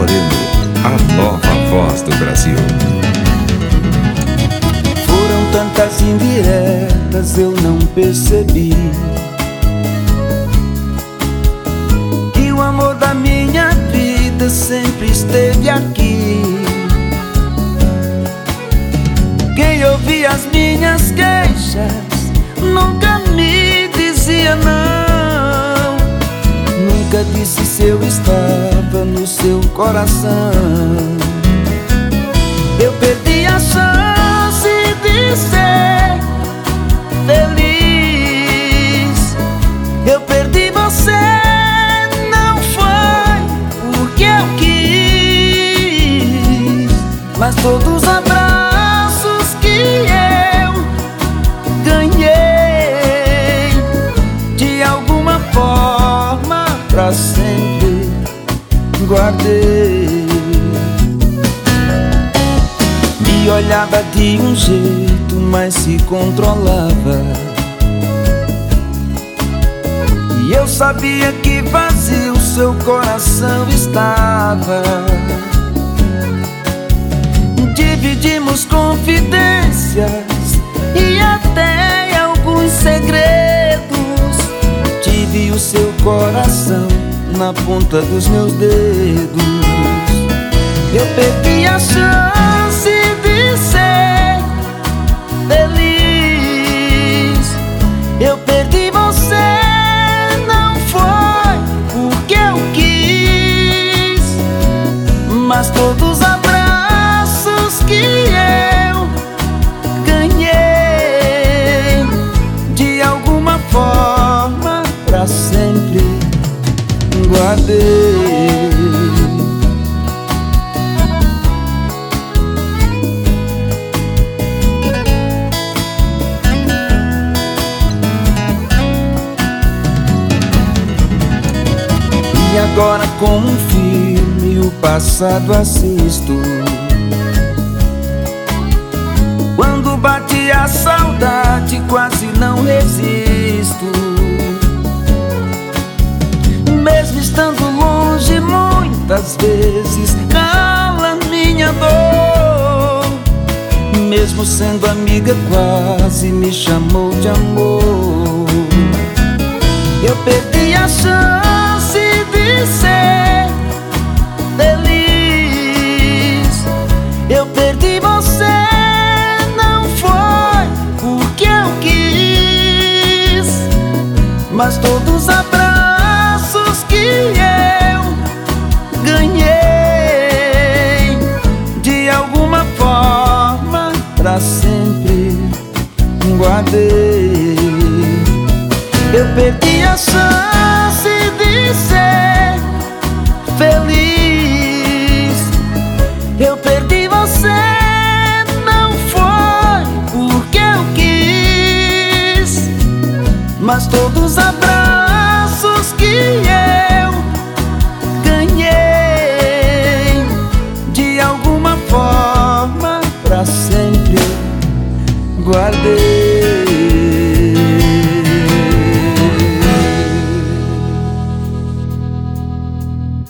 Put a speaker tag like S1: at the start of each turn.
S1: Moreno, a nova voz do Brasil.
S2: Foram tantas indiretas, eu não percebi que o amor da minha vida sempre esteve aqui. Quem ouvia as minhas queixas nunca me dizia não, nunca disse se eu estava no seu coração. Eu perdi a chance de ser feliz. Eu perdi você, não foi porque eu quis, mas todos os abraços que eu ganhei, de alguma forma pra sempre guardei. Me olhava de um jeito, mas se controlava, e eu sabia que vazio seu coração estava. Dividimos confidências e até alguns segredos. Tive o seu coração na ponta dos meus dedos. Eu perdi a chance de ser feliz. Eu perdi você, não foi porque eu quis, mas todos os abraços que eu ganhei, de alguma forma pra sempre guardei. E agora, como um filme, o passado assisto. Quando bate a saudade, quase não resisto. Mesmo estando longe, muitas vezes cala minha dor. Mesmo sendo amiga, quase me chamou de amor. Eu perdi a chance de ser feliz. Eu perdi você, não foi porque eu quis, mas todos os abraços que eu ganhei, de alguma forma pra sempre guardei.